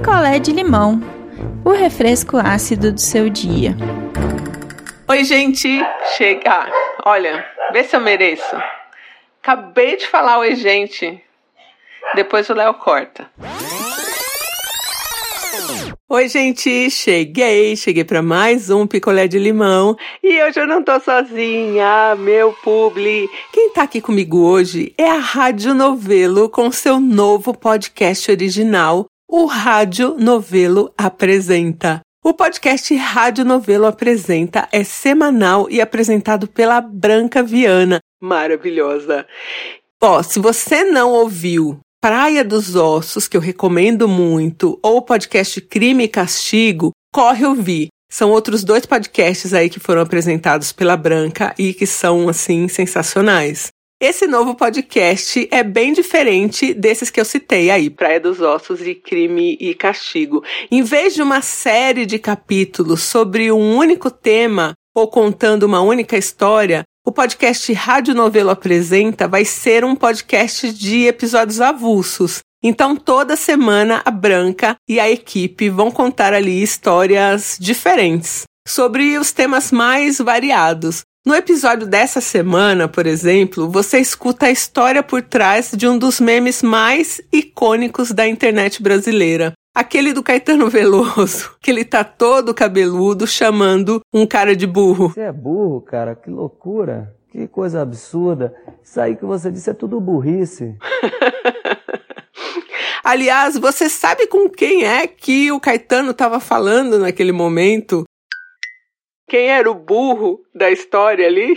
picolé de limão, o refresco ácido do seu dia. Oi, gente, chega. Olha, vê se eu mereço. Acabei de falar oi, gente. Depois o Léo corta. Oi, gente, cheguei para mais um picolé de limão e hoje eu não tô sozinha, meu publi. Quem tá aqui comigo hoje é a Rádio Novelo com seu novo podcast original, o Rádio Novelo Apresenta. O podcast Rádio Novelo Apresenta é semanal e apresentado pela Branca Viana, maravilhosa. Se você não ouviu Praia dos Ossos, que eu recomendo muito, ou o podcast Crime e Castigo, corre ouvir. São outros 2 podcasts aí que foram apresentados pela Branca e que são, assim, sensacionais. Esse novo podcast é bem diferente desses que eu citei aí, Praia dos Ossos e Crime e Castigo. Em vez de uma série de capítulos sobre um único tema ou contando uma única história, o podcast Rádio Novelo Apresenta vai ser um podcast de episódios avulsos. Então, toda semana, a Branca e a equipe vão contar ali histórias diferentes sobre os temas mais variados. No episódio dessa semana, por exemplo, você escuta a história por trás de um dos memes mais icônicos da internet brasileira. Aquele do Caetano Veloso, que ele tá todo cabeludo chamando um cara de burro. Você é burro, cara? Que loucura. Que coisa absurda. Isso aí que você disse é tudo burrice. Aliás, você sabe com quem é que o Caetano tava falando naquele momento? Quem era o burro da história ali?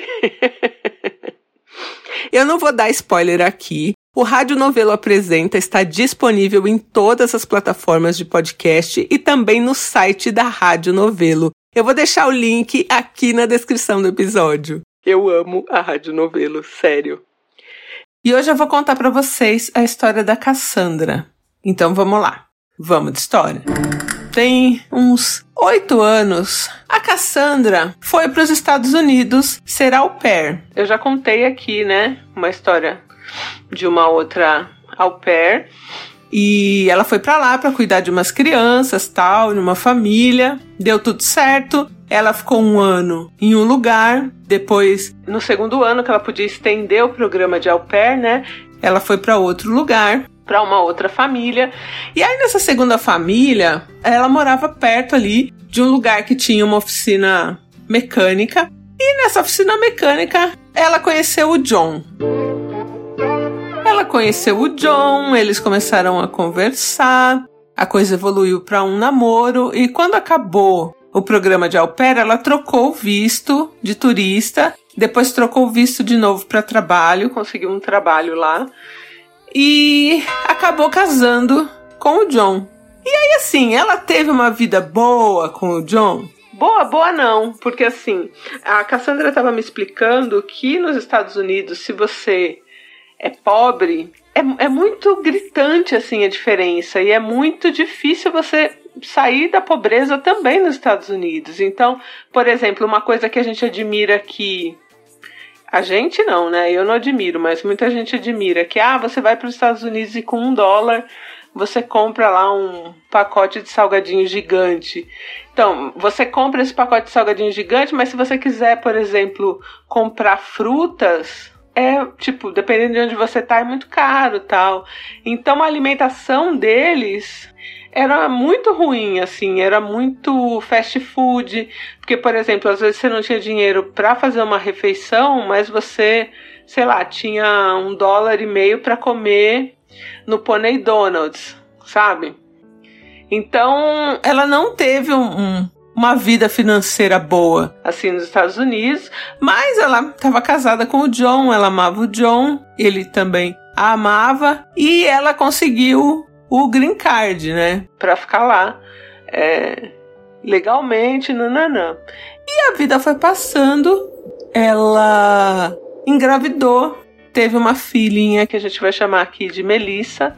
Eu não vou dar spoiler aqui. O Rádio Novelo Apresenta está disponível em todas as plataformas de podcast e também no site da Rádio Novelo. Eu vou deixar o link aqui na descrição do episódio. Eu amo a Rádio Novelo, sério. E hoje eu vou contar para vocês a história da Cassandra. Então vamos lá, vamos de história. Tem uns 8 anos, a Cassandra foi para os Estados Unidos ser au pair. Eu já contei aqui, né, uma história de uma outra au pair. E ela foi para lá para cuidar de umas crianças, tal, numa família. Deu tudo certo. Ela ficou 1 ano em um lugar. Depois, no segundo ano, que ela podia estender o programa de au pair, né? Ela foi para outro lugar, para uma outra família. E aí, nessa segunda família, ela morava perto ali de um lugar que tinha uma oficina mecânica. E nessa oficina mecânica, ela conheceu o John. Ela conheceu o John, eles começaram a conversar, a coisa evoluiu para um namoro e quando acabou o programa de au pair, ela trocou o visto de turista, depois trocou o visto de novo para trabalho, conseguiu um trabalho lá e acabou casando com o John. E aí assim, ela teve uma vida boa com o John? Boa não, porque assim, a Cassandra estava me explicando que nos Estados Unidos, se você é pobre, é muito gritante assim a diferença e é muito difícil você sair da pobreza também nos Estados Unidos. Então, por exemplo, uma coisa que a gente admira aqui, a gente não, né? Eu não admiro, mas muita gente admira que você vai para os Estados Unidos e com $1 você compra lá um pacote de salgadinho gigante. Então, você compra esse pacote de salgadinho gigante, mas se você quiser, por exemplo, comprar frutas, dependendo de onde você tá, é muito caro, tal. Então, a alimentação deles era muito ruim, assim, era muito fast food, porque, por exemplo, às vezes você não tinha dinheiro para fazer uma refeição, mas você, sei lá, tinha $1,50 para comer no Pony Donald's, sabe? Então, ela não teve uma vida financeira boa, assim, nos Estados Unidos, mas ela estava casada com o John, ela amava o John, ele também a amava, e ela conseguiu o green card, né, pra ficar lá, legalmente, nananã. E a vida foi passando, ela engravidou, teve uma filhinha que a gente vai chamar aqui de Melissa,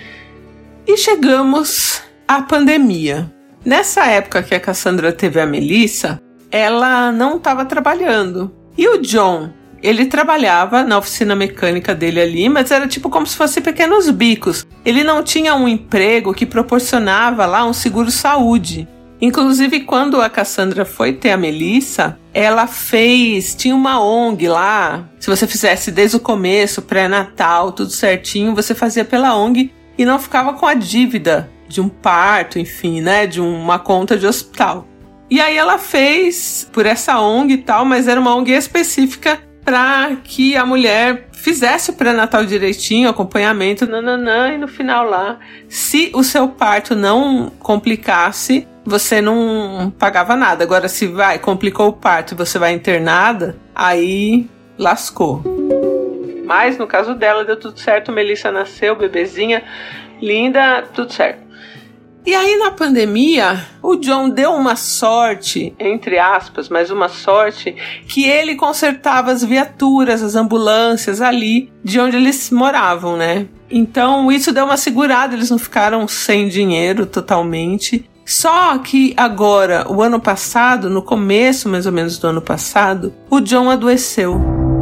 e chegamos à pandemia. Nessa época que a Cassandra teve a Melissa, ela não estava trabalhando. E o John, ele trabalhava na oficina mecânica dele ali, mas era tipo como se fosse pequenos bicos. ele não tinha um emprego que proporcionava lá um seguro-saúde. Inclusive, quando a Cassandra foi ter a Melissa, ela tinha uma ONG lá. Se você fizesse desde o começo, pré-natal, tudo certinho, você fazia pela ONG e não ficava com a dívida de um parto, enfim, né, de uma conta de hospital. E aí ela fez por essa ONG e tal, mas era uma ONG específica para que a mulher fizesse o pré-natal direitinho, acompanhamento, e no final lá, se o seu parto não complicasse, você não pagava nada. Agora, se complicou o parto e você vai internada, aí lascou. Mas no caso dela deu tudo certo, Melissa nasceu, bebezinha, linda, tudo certo. E aí na pandemia, o John deu uma sorte, entre aspas, mas uma sorte, que ele consertava as viaturas, as ambulâncias ali de onde eles moravam, né? Então isso deu uma segurada, eles não ficaram sem dinheiro totalmente. Só que agora, o ano passado, no começo mais ou menos do ano passado, o John adoeceu.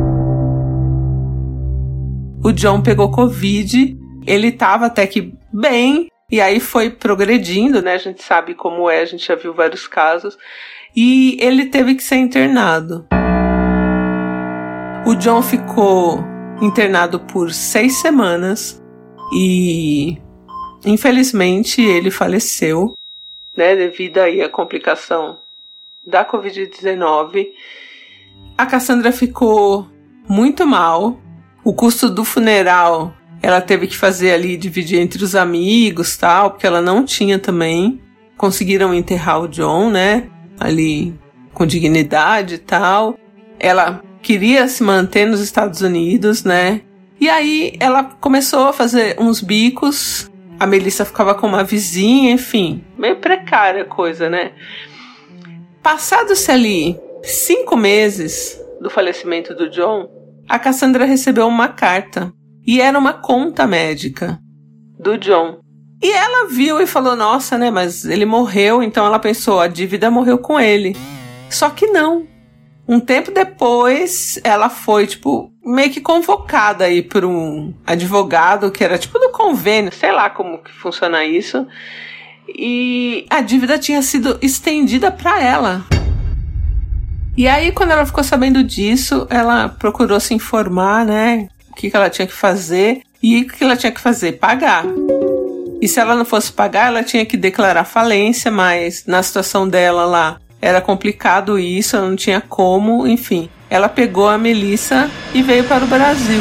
O John pegou Covid, ele estava até que bem, e aí foi progredindo, né? A gente sabe como é, a gente já viu vários casos. E ele teve que ser internado. O John ficou internado por 6 semanas e, infelizmente, ele faleceu, né? Devido aí à complicação da Covid-19. A Cassandra ficou muito mal. O custo do funeral ela teve que fazer ali, dividir entre os amigos, tal, porque ela não tinha também. Conseguiram enterrar o John, né, ali com dignidade e tal. Ela queria se manter nos Estados Unidos, né, e aí ela começou a fazer uns bicos. A Melissa ficava com uma vizinha, enfim, meio precária a coisa, né. Passados-se ali 5 meses do falecimento do John, a Cassandra recebeu uma carta. E era uma conta médica do John. E ela viu e falou, nossa, né, mas ele morreu, então ela pensou, a dívida morreu com ele. Só que não. Um tempo depois, ela foi, meio que convocada aí por um advogado que era do convênio, sei lá como que funciona isso. E a dívida tinha sido estendida para ela. E aí, quando ela ficou sabendo disso, ela procurou se informar, né, o que ela tinha que fazer. E o que ela tinha que fazer? Pagar. E se ela não fosse pagar, ela tinha que declarar falência, mas na situação dela lá era complicado isso, ela não tinha como, enfim. Ela pegou a Melissa e veio para o Brasil.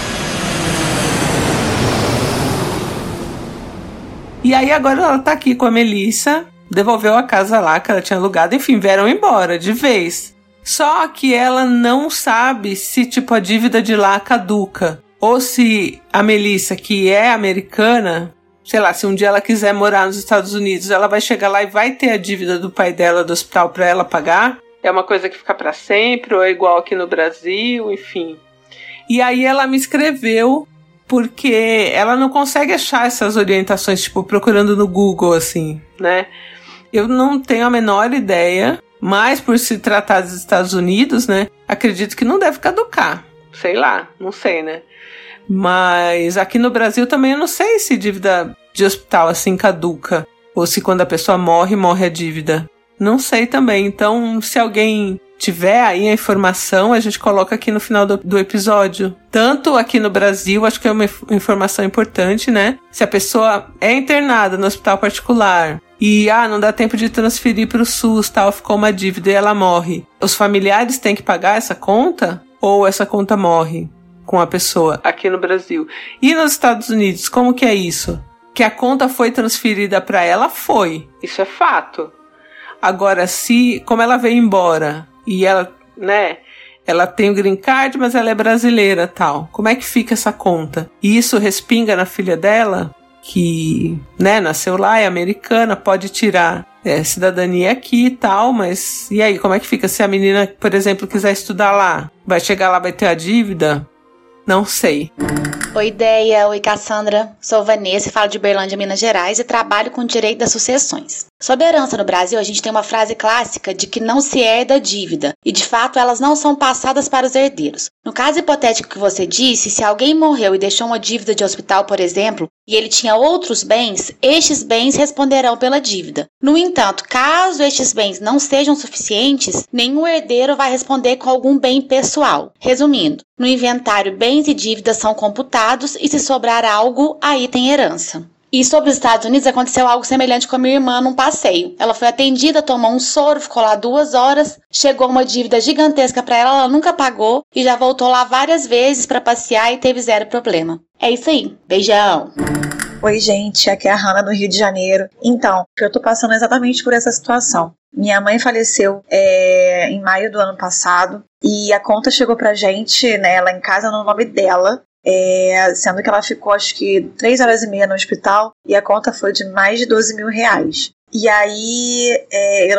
E aí agora ela tá aqui com a Melissa, devolveu a casa lá que ela tinha alugado, enfim, vieram embora de vez. Só que ela não sabe se, a dívida de lá caduca. Ou se a Melissa, que é americana, sei lá, se um dia ela quiser morar nos Estados Unidos, ela vai chegar lá e vai ter a dívida do pai dela do hospital para ela pagar. É uma coisa que fica para sempre, ou é igual aqui no Brasil, enfim. E aí ela me escreveu, porque ela não consegue achar essas orientações, procurando no Google, assim, né? Eu não tenho a menor ideia. Mas por se tratar dos Estados Unidos, né, acredito que não deve caducar. Sei lá, não sei, né. Mas aqui no Brasil também eu não sei se dívida de hospital assim caduca. Ou se quando a pessoa morre a dívida. Não sei também. Então, se alguém tiver aí a informação, a gente coloca aqui no final do episódio. Tanto aqui no Brasil, acho que é uma informação importante, né. Se a pessoa é internada no hospital particular e não dá tempo de transferir para o SUS, tal, ficou uma dívida e ela morre. Os familiares têm que pagar essa conta? Ou essa conta morre com a pessoa aqui no Brasil? E nos Estados Unidos, como que é isso? Que a conta foi transferida para ela? Foi. Isso é fato. Agora, como ela veio embora e ela, né, ela tem o green card, mas ela é brasileira, tal. Como é que fica essa conta? E isso respinga na filha dela? Que, né, nasceu lá, é americana, pode tirar cidadania aqui e tal, mas e aí, como é que fica? Se a menina, por exemplo, quiser estudar lá, vai chegar lá, vai ter a dívida? Não sei. Oi, Ideia. Oi, Cassandra. Sou Vanessa, falo de Uberlândia, Minas Gerais e trabalho com direito das sucessões. Sobre herança no Brasil, a gente tem uma frase clássica de que não se herda dívida, e de fato elas não são passadas para os herdeiros. No caso hipotético que você disse, se alguém morreu e deixou uma dívida de hospital, por exemplo, e ele tinha outros bens, estes bens responderão pela dívida. No entanto, caso estes bens não sejam suficientes, nenhum herdeiro vai responder com algum bem pessoal. Resumindo, no inventário, bens e dívidas são computados e se sobrar algo, aí tem herança. E sobre os Estados Unidos aconteceu algo semelhante com a minha irmã num passeio. Ela foi atendida, tomou um soro, ficou lá 2 horas, chegou uma dívida gigantesca para ela nunca pagou e já voltou lá várias vezes para passear e teve 0 problema. É isso aí. Beijão! Oi, gente, aqui é a Hanna, do Rio de Janeiro. Então, eu tô passando exatamente por essa situação. Minha mãe faleceu em maio do ano passado e a conta chegou pra gente, né, lá em casa no nome dela. Sendo que ela ficou acho que 3 horas e meia no hospital e a conta foi de mais de R$12.000. E aí eu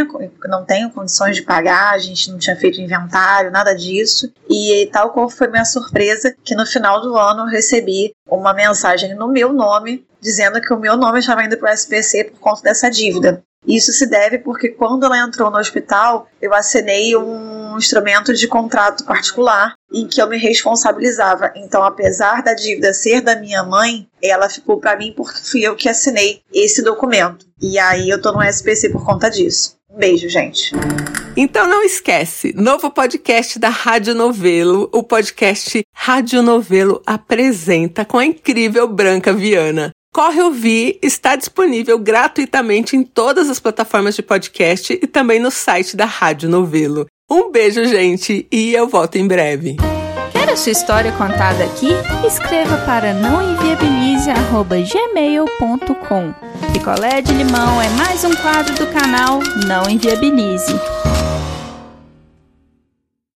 não tenho condições de pagar, a gente não tinha feito inventário, nada disso. E tal qual foi minha surpresa, que no final do ano eu recebi uma mensagem no meu nome, dizendo que o meu nome estava indo para o SPC por conta dessa dívida. Isso se deve porque quando ela entrou no hospital, eu assinei um instrumento de contrato particular em que eu me responsabilizava. Então, apesar da dívida ser da minha mãe, ela ficou para mim porque fui eu que assinei esse documento. E aí eu tô no SPC por conta disso. Um beijo, gente. Então não esquece, novo podcast da Rádio Novelo, o podcast Rádio Novelo apresenta com a incrível Branca Viana. Corre ouvir, está disponível gratuitamente em todas as plataformas de podcast e também no site da Rádio Novelo. Um beijo, gente, e eu volto em breve. Quer a sua história contada aqui? Escreva para nãoenviabilize@gmail.com. Picolé de limão é mais um quadro do canal Não Enviabilize.